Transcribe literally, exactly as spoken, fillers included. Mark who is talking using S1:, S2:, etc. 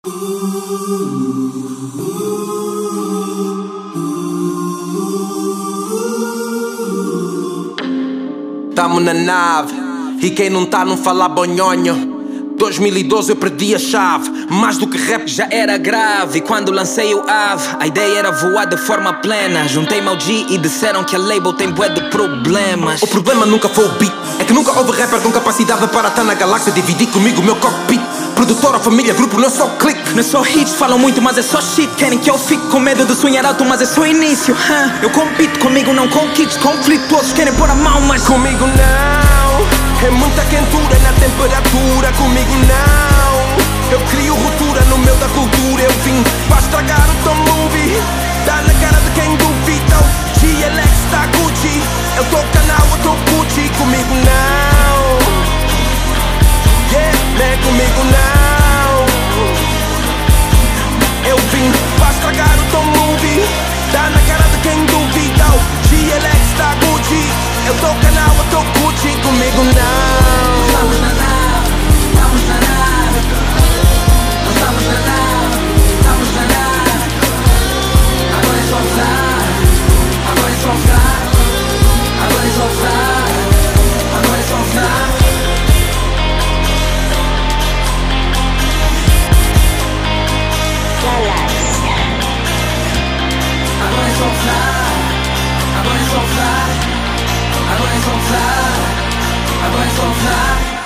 S1: Tamo na nave, e quem não tá não fala bonhonho. dois mil e doze eu perdi a chave, mais do que rap já era grave. E quando lancei o Ave, a ideia era voar de forma plena. Juntei-me ao G e disseram que a label tem bué de problemas.
S2: O problema nunca foi o beat, é que nunca houve rapper com capacidade para estar na galáxia. Dividir comigo o meu cockpit. Produtora, família, grupo, não é só clique.
S3: Não é só hits, falam muito, mas é só shit. Querem que eu fique com medo de sonhar alto, mas é só início, huh? Eu compito, comigo não com kits, conflito. Todos querem pôr a mão, mas
S1: comigo não. É muita quentura na temperatura, comigo não. Eu crio ruptura no meio da cultura. Eu vim para estragar o Tom Movie. Dá na cara de quem duvida. O G L X tá Gucci. Eu tô canal, eu tô Gucci. Comigo não. Yeah, né, comigo não. Eu vim para estragar o Tom Movie. Dá na cara de quem duvida. O G L X tá Gucci. Eu tô canal, eu tô Gucci. Comigo não.
S4: Estamos na nave, estamos na nave. Estamos na nave, estamos na nave. Agora é só usar, agora é só usar. Agora é só usar, agora é só usar. Galáxia. Agora é só usar, agora é só usar. Agora é só usar, agora é só usar.